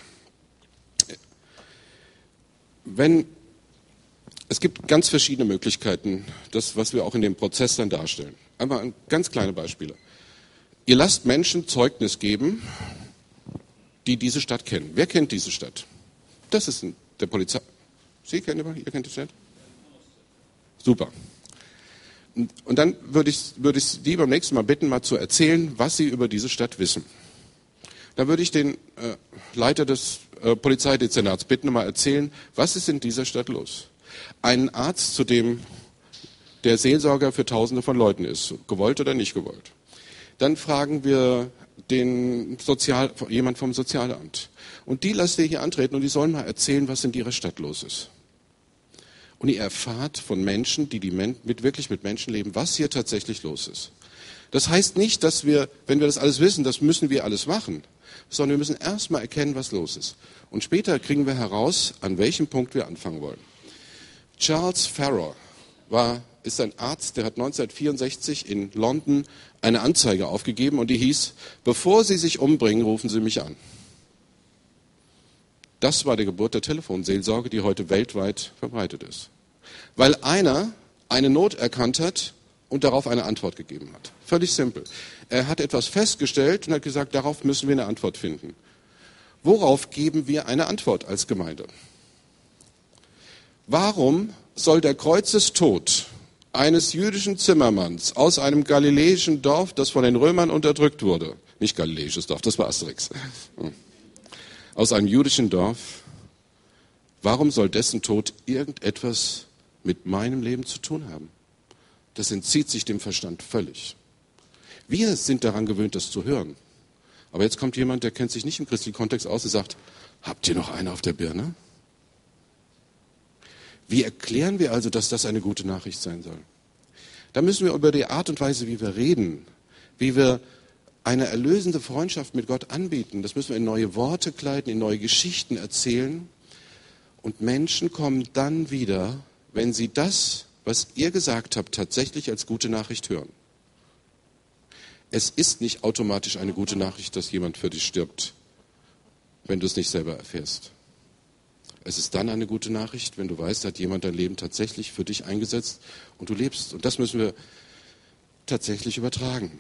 Wenn Es gibt ganz verschiedene Möglichkeiten, das, was wir auch in dem Prozess dann darstellen. Einmal ganz kleine Beispiele. Ihr lasst Menschen Zeugnis geben, die diese Stadt kennen. Wer kennt diese Stadt? Das ist der Polizei. Sie kennen ihr, ihr kennt die Stadt? Super. Und dann würde ich, würde ich Sie beim nächsten Mal bitten, mal zu erzählen, was Sie über diese Stadt wissen. Da würde ich den äh, Leiter des äh, Polizeidezernats bitten, mal erzählen, was ist in dieser Stadt los? Einen Arzt, zu dem der Seelsorger für Tausende von Leuten ist, gewollt oder nicht gewollt. Dann fragen wir den Sozial, jemand vom Sozialamt. Und die lasst ihr hier antreten und die sollen mal erzählen, was in ihrer Stadt los ist. Und ihr erfahrt von Menschen, die, die Men- mit, wirklich mit Menschen leben, was hier tatsächlich los ist. Das heißt nicht, dass wir, wenn wir das alles wissen, das müssen wir alles machen, sondern wir müssen erstmal erkennen, was los ist. Und später kriegen wir heraus, an welchem Punkt wir anfangen wollen. Charles Farrer war, ist ein Arzt, der hat neunzehnhundertvierundsechzig in London eine Anzeige aufgegeben und die hieß, bevor Sie sich umbringen, rufen Sie mich an. Das war die Geburt der Telefonseelsorge, die heute weltweit verbreitet ist. Weil einer eine Not erkannt hat und darauf eine Antwort gegeben hat. Völlig simpel. Er hat etwas festgestellt und hat gesagt, darauf müssen wir eine Antwort finden. Worauf geben wir eine Antwort als Gemeinde? Warum soll der Kreuzestod eines jüdischen Zimmermanns aus einem galiläischen Dorf, das von den Römern unterdrückt wurde, nicht galiläisches Dorf, das war Asterix, aus einem jüdischen Dorf, warum soll dessen Tod irgendetwas mit meinem Leben zu tun haben? Das entzieht sich dem Verstand völlig. Wir sind daran gewöhnt, das zu hören. Aber jetzt kommt jemand, der kennt sich nicht im christlichen Kontext aus und sagt, habt ihr noch eine auf der Birne? Wie erklären wir also, dass das eine gute Nachricht sein soll? Da müssen wir über die Art und Weise, wie wir reden, wie wir eine erlösende Freundschaft mit Gott anbieten, das müssen wir in neue Worte kleiden, in neue Geschichten erzählen. Und Menschen kommen dann wieder, wenn sie das, was ihr gesagt habt, tatsächlich als gute Nachricht hören. Es ist nicht automatisch eine gute Nachricht, dass jemand für dich stirbt, wenn du es nicht selber erfährst. Es ist dann eine gute Nachricht, wenn du weißt, hat jemand dein Leben tatsächlich für dich eingesetzt und du lebst. Und das müssen wir tatsächlich übertragen.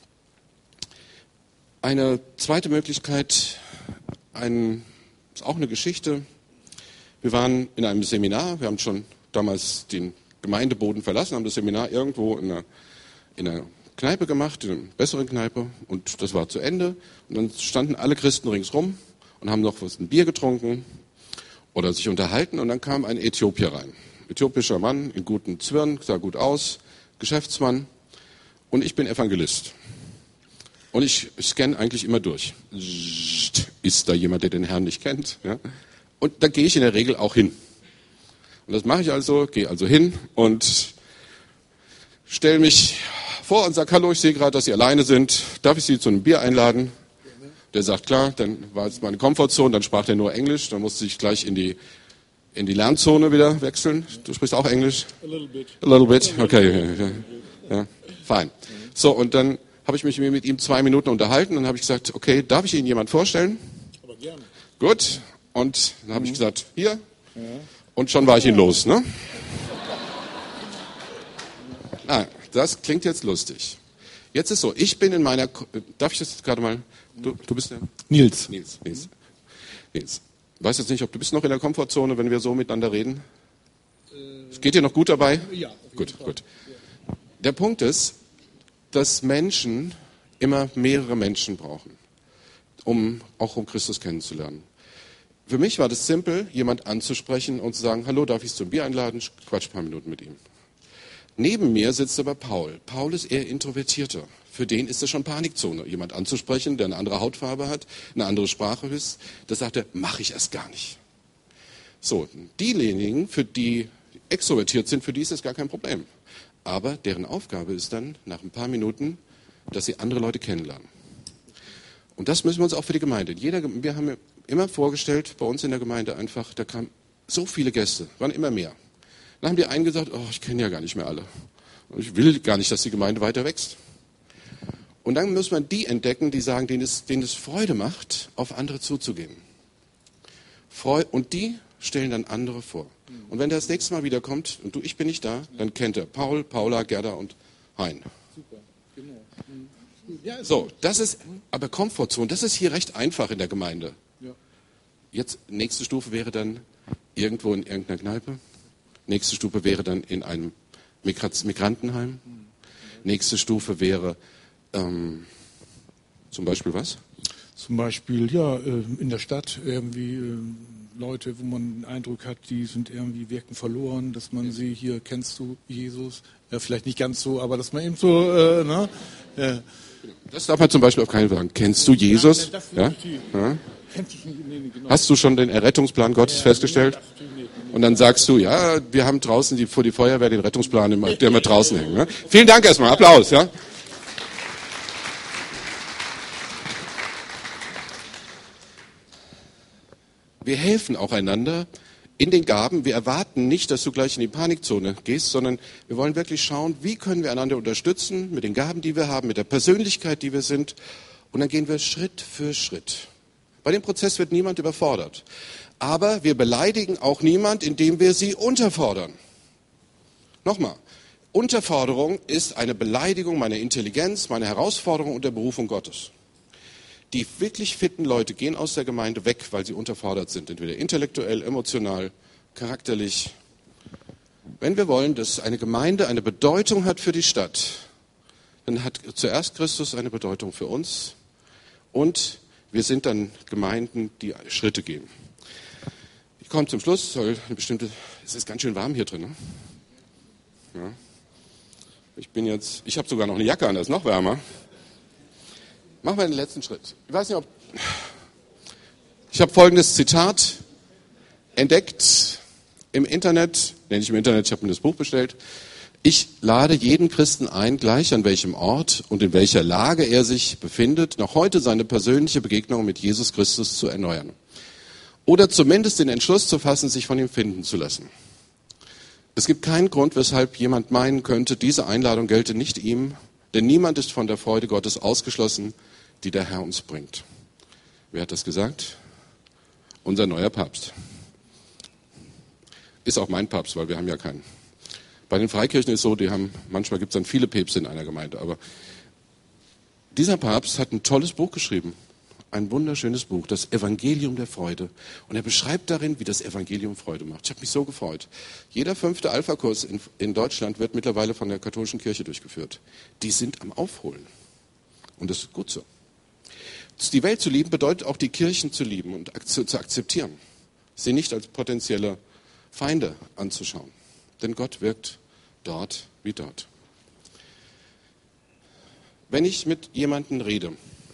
Eine zweite Möglichkeit, ein, ist auch eine Geschichte. Wir waren in einem Seminar, wir haben schon damals den Gemeindeboden verlassen, haben das Seminar irgendwo in einer, in einer Kneipe gemacht, in einer besseren Kneipe, und das war zu Ende. Und dann standen alle Christen ringsrum und haben noch was, ein Bier getrunken oder sich unterhalten und dann kam ein Äthiopier rein. Äthiopischer Mann in guten Zwirn, sah gut aus, Geschäftsmann und ich bin Evangelist. Und ich scanne eigentlich immer durch. Ist da jemand, der den Herrn nicht kennt? Ja? Und da gehe ich in der Regel auch hin. Und das mache ich also, gehe also hin und stelle mich vor und sage, hallo, ich sehe gerade, dass Sie alleine sind. Darf ich Sie zu einem Bier einladen? Der sagt, klar, dann war es meine Komfortzone, dann sprach er nur Englisch, dann musste ich gleich in die, in die Lernzone wieder wechseln. Du sprichst auch Englisch? A little bit. A little bit, okay. Ja, fein. So, und dann habe ich mich mit ihm zwei Minuten unterhalten. Dann habe ich gesagt, okay, darf ich Ihnen jemand vorstellen? Aber gerne. Gut. Und dann habe ich gesagt, hier. Und schon war ich ihn los. Ne? Ah, das klingt jetzt lustig. Jetzt ist so, ich bin in meiner... Darf ich das gerade mal... Du, du bist der... Nils. Nils, Nils. Nils. Ich weiß jetzt nicht, ob du bist noch in der Komfortzone, wenn wir so miteinander reden. Es geht dir noch gut dabei? Ja. Gut, gut. Der Punkt ist, dass Menschen immer mehrere Menschen brauchen, um auch um Christus kennenzulernen. Für mich war das simpel, jemand anzusprechen und zu sagen, hallo, darf ich Sie zum Bier einladen? Quatsch ein paar Minuten mit ihm. Neben mir sitzt aber Paul. Paul ist eher Introvertierter. Für den ist das schon Panikzone, jemand anzusprechen, der eine andere Hautfarbe hat, eine andere Sprache ist. Das sagt er, mache ich erst gar nicht. So, diejenigen, für die extrovertiert sind, für die ist das gar kein Problem. Aber deren Aufgabe ist dann, nach ein paar Minuten, dass sie andere Leute kennenlernen. Und das müssen wir uns auch für die Gemeinde. Jeder, wir haben immer vorgestellt, bei uns in der Gemeinde einfach, da kamen so viele Gäste, waren immer mehr. Dann haben die einen gesagt, oh, ich kenne ja gar nicht mehr alle. Und ich will gar nicht, dass die Gemeinde weiter wächst. Und dann muss man die entdecken, die sagen, denen es, denen es Freude macht, auf andere zuzugehen. Und die stellen dann andere vor. Und wenn der das nächste Mal wiederkommt und du, ich bin nicht da, dann kennt er Paul, Paula, Gerda und Hein. Super, genau. Ja, so, das ist, aber Komfortzone, das ist hier recht einfach in der Gemeinde. Ja. Jetzt, nächste Stufe wäre dann irgendwo in irgendeiner Kneipe. Nächste Stufe wäre dann in einem Migrantenheim. Nächste Stufe wäre ähm, zum Beispiel was? Zum Beispiel, ja, in der Stadt irgendwie Leute, wo man den Eindruck hat, die sind irgendwie, wirken verloren, dass man sie hier, kennst du Jesus? Ja, vielleicht nicht ganz so, aber dass man eben so, äh, ne? Ja. Das darf man zum Beispiel auf keinen Fall sagen. Kennst du Jesus? Nein, nein, ja? Ja? Ich nicht, nee, genau. Hast du schon den Errettungsplan Gottes ja, festgestellt? Nee, nee, nee. Und dann sagst du, ja, wir haben draußen die, vor die Feuerwehr den Rettungsplan, immer, der immer draußen hängt. Ne? Vielen Dank erstmal, Applaus. Ja? Wir helfen auch einander in den Gaben. Wir erwarten nicht, dass du gleich in die Panikzone gehst, sondern wir wollen wirklich schauen, wie können wir einander unterstützen mit den Gaben, die wir haben, mit der Persönlichkeit, die wir sind. Und dann gehen wir Schritt für Schritt. Bei dem Prozess wird niemand überfordert. Aber wir beleidigen auch niemand, indem wir sie unterfordern. Nochmal, Unterforderung ist eine Beleidigung meiner Intelligenz, meiner Herausforderung und der Berufung Gottes. Die wirklich fitten Leute gehen aus der Gemeinde weg, weil sie unterfordert sind, entweder intellektuell, emotional, charakterlich. Wenn wir wollen, dass eine Gemeinde eine Bedeutung hat für die Stadt, dann hat zuerst Christus eine Bedeutung für uns und wir sind dann Gemeinden, die Schritte gehen. Ich komme zum Schluss, soll eine bestimmte, es ist ganz schön warm hier drin. Ne? Ja. Ich bin jetzt, ich habe sogar noch eine Jacke an, das ist noch wärmer. Machen wir den letzten Schritt. Ich weiß nicht, ob ich habe folgendes Zitat entdeckt im Internet, nenne ich im Internet, ich habe mir das Buch bestellt. Ich lade jeden Christen ein, gleich an welchem Ort und in welcher Lage er sich befindet, noch heute seine persönliche Begegnung mit Jesus Christus zu erneuern. Oder zumindest den Entschluss zu fassen, sich von ihm finden zu lassen. Es gibt keinen Grund, weshalb jemand meinen könnte, diese Einladung gelte nicht ihm, denn niemand ist von der Freude Gottes ausgeschlossen, die der Herr uns bringt. Wer hat das gesagt? Unser neuer Papst. Ist auch mein Papst, weil wir haben ja keinen. Bei den Freikirchen ist es so, die haben, manchmal gibt es dann viele Päpste in einer Gemeinde, aber dieser Papst hat ein tolles Buch geschrieben. Ein wunderschönes Buch, das Evangelium der Freude. Und er beschreibt darin, wie das Evangelium Freude macht. Ich habe mich so gefreut. Jeder fünfte Alpha-Kurs in, in Deutschland wird mittlerweile von der katholischen Kirche durchgeführt. Die sind am Aufholen. Und das ist gut so. Die Welt zu lieben bedeutet auch, die Kirchen zu lieben und zu akzeptieren. Sie nicht als potenzielle Feinde anzuschauen. Denn Gott wirkt dort wie dort. Wenn ich mit jemandem rede,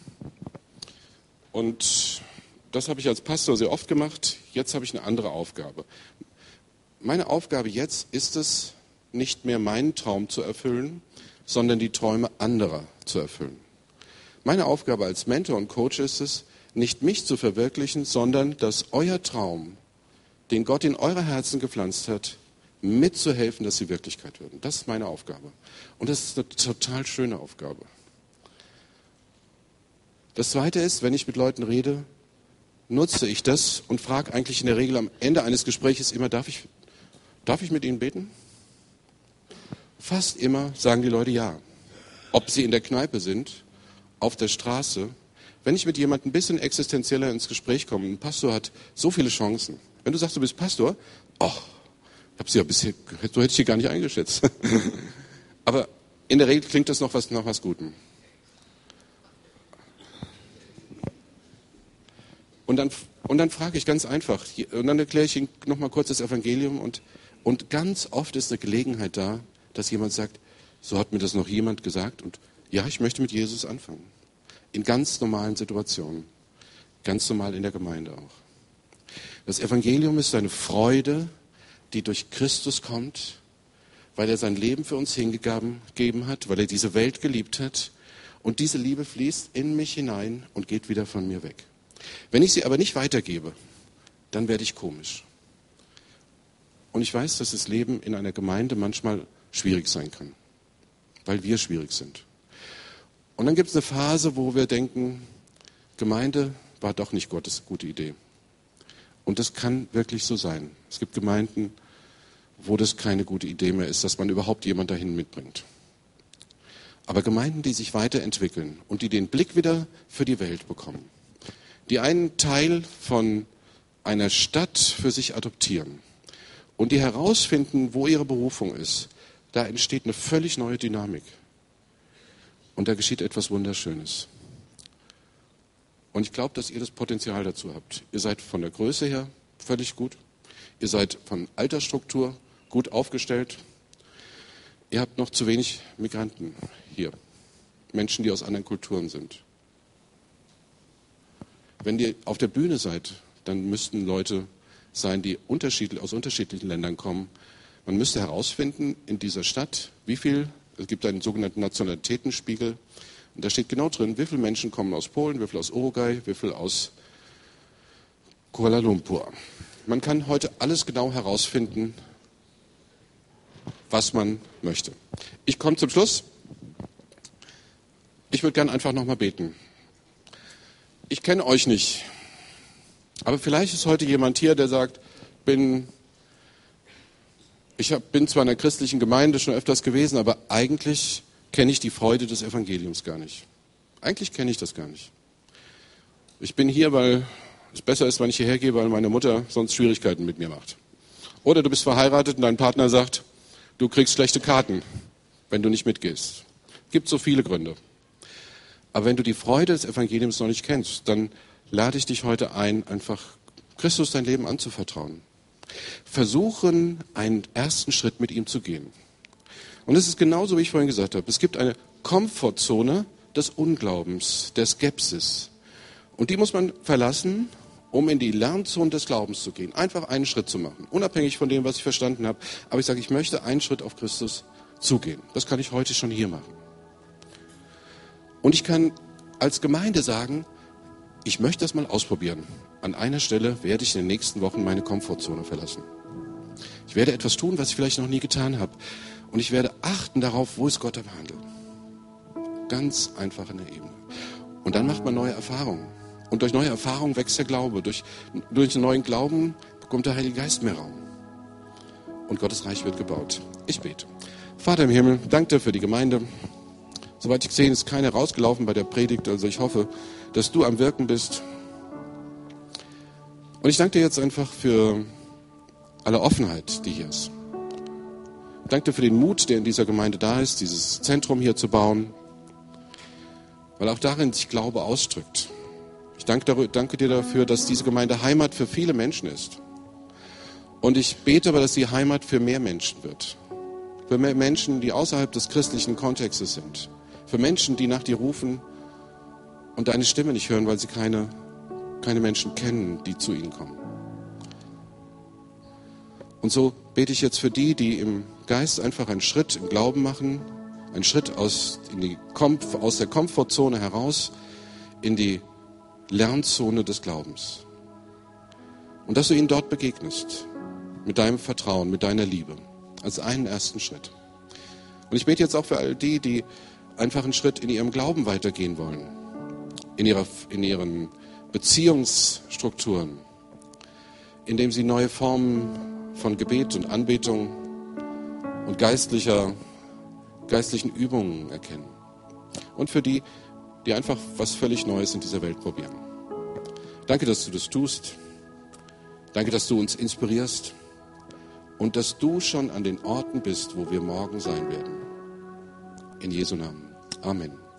und das habe ich als Pastor sehr oft gemacht, jetzt habe ich eine andere Aufgabe. Meine Aufgabe jetzt ist es, nicht mehr meinen Traum zu erfüllen, sondern die Träume anderer zu erfüllen. Meine Aufgabe als Mentor und Coach ist es, nicht mich zu verwirklichen, sondern dass euer Traum, den Gott in eure Herzen gepflanzt hat, mitzuhelfen, dass sie Wirklichkeit werden. Das ist meine Aufgabe. Und das ist eine total schöne Aufgabe. Das Zweite ist, wenn ich mit Leuten rede, nutze ich das und frage eigentlich in der Regel am Ende eines Gesprächs immer, darf ich, darf ich mit Ihnen beten? Fast immer sagen die Leute ja. Ob sie in der Kneipe sind, auf der Straße. Wenn ich mit jemandem ein bisschen existenzieller ins Gespräch komme, ein Pastor hat so viele Chancen. Wenn du sagst, du bist Pastor, oh, ich habe sie ja bisher, so hätte ich sie gar nicht eingeschätzt. Aber in der Regel klingt das noch was, nach was Gutem. Und dann, und dann frage ich ganz einfach, und dann erkläre ich Ihnen nochmal kurz das Evangelium und, und ganz oft ist eine Gelegenheit da, dass jemand sagt, so hat mir das noch jemand gesagt und ja, ich möchte mit Jesus anfangen. In ganz normalen Situationen. Ganz normal in der Gemeinde auch. Das Evangelium ist eine Freude, die durch Christus kommt, weil er sein Leben für uns hingegeben hat, weil er diese Welt geliebt hat. Und diese Liebe fließt in mich hinein und geht wieder von mir weg. Wenn ich sie aber nicht weitergebe, dann werde ich komisch. Und ich weiß, dass das Leben in einer Gemeinde manchmal schwierig sein kann, weil wir schwierig sind. Und dann gibt es eine Phase, wo wir denken, Gemeinde war doch nicht Gottes gute Idee. Und das kann wirklich so sein. Es gibt Gemeinden, wo das keine gute Idee mehr ist, dass man überhaupt jemanden dahin mitbringt. Aber Gemeinden, die sich weiterentwickeln und die den Blick wieder für die Welt bekommen, die einen Teil von einer Stadt für sich adoptieren und die herausfinden, wo ihre Berufung ist, da entsteht eine völlig neue Dynamik. Und da geschieht etwas Wunderschönes. Und ich glaube, dass ihr das Potenzial dazu habt. Ihr seid von der Größe her völlig gut. Ihr seid von Altersstruktur gut aufgestellt. Ihr habt noch zu wenig Migranten hier. Menschen, die aus anderen Kulturen sind. Wenn ihr auf der Bühne seid, dann müssten Leute sein, die unterschiedlich, aus unterschiedlichen Ländern kommen. Man müsste herausfinden in dieser Stadt, wie viel, es gibt einen sogenannten Nationalitätenspiegel, und da steht genau drin, wie viele Menschen kommen aus Polen, wie viele aus Uruguay, wie viele aus Kuala Lumpur. Man kann heute alles genau herausfinden, was man möchte. Ich komme zum Schluss. Ich würde gerne einfach nochmal beten. Ich kenne euch nicht, aber vielleicht ist heute jemand hier, der sagt, bin, ich hab, bin zwar in einer christlichen Gemeinde schon öfters gewesen, aber eigentlich kenne ich die Freude des Evangeliums gar nicht. Eigentlich kenne ich das gar nicht. Ich bin hier, weil es besser ist, wenn ich hierher gehe, weil meine Mutter sonst Schwierigkeiten mit mir macht. Oder du bist verheiratet und dein Partner sagt, du kriegst schlechte Karten, wenn du nicht mitgehst. Es gibt so viele Gründe. Aber wenn du die Freude des Evangeliums noch nicht kennst, dann lade ich dich heute ein, einfach Christus dein Leben anzuvertrauen. Versuchen, einen ersten Schritt mit ihm zu gehen. Und es ist genauso, wie ich vorhin gesagt habe. Es gibt eine Komfortzone des Unglaubens, der Skepsis. Und die muss man verlassen, um in die Lernzone des Glaubens zu gehen. Einfach einen Schritt zu machen, unabhängig von dem, was ich verstanden habe. Aber ich sage, ich möchte einen Schritt auf Christus zugehen. Das kann ich heute schon hier machen. Und ich kann als Gemeinde sagen, ich möchte das mal ausprobieren. An einer Stelle werde ich in den nächsten Wochen meine Komfortzone verlassen. Ich werde etwas tun, was ich vielleicht noch nie getan habe. Und ich werde achten darauf, wo ist Gott am Handeln. Ganz einfach in der Ebene. Und dann macht man neue Erfahrungen. Und durch neue Erfahrungen wächst der Glaube. Durch, durch den neuen Glauben bekommt der Heilige Geist mehr Raum. Und Gottes Reich wird gebaut. Ich bete. Vater im Himmel, danke dir für die Gemeinde. Soweit ich gesehen habe, ist keiner rausgelaufen bei der Predigt. Also ich hoffe, dass du am Wirken bist. Und ich danke dir jetzt einfach für alle Offenheit, die hier ist. Ich danke dir für den Mut, der in dieser Gemeinde da ist, dieses Zentrum hier zu bauen. Weil auch darin sich Glaube ausdrückt. Ich danke, danke dir dafür, dass diese Gemeinde Heimat für viele Menschen ist. Und ich bete aber, dass sie Heimat für mehr Menschen wird. Für mehr Menschen, die außerhalb des christlichen Kontextes sind. Für Menschen, die nach dir rufen und deine Stimme nicht hören, weil sie keine, keine Menschen kennen, die zu ihnen kommen. Und so bete ich jetzt für die, die im Geist einfach einen Schritt im Glauben machen, einen Schritt aus, in die Komf- aus der Komfortzone heraus in die Lernzone des Glaubens. Und dass du ihnen dort begegnest, mit deinem Vertrauen, mit deiner Liebe, als einen ersten Schritt. Und ich bete jetzt auch für all die, die einfach einen Schritt in ihrem Glauben weitergehen wollen, in, ihrer, in ihren Beziehungsstrukturen, indem sie neue Formen von Gebet und Anbetung und geistlicher, geistlichen Übungen erkennen. Und für die, die einfach was völlig Neues in dieser Welt probieren. Danke, dass du das tust. Danke, dass du uns inspirierst und dass du schon an den Orten bist, wo wir morgen sein werden. In Jesu Namen. Amen.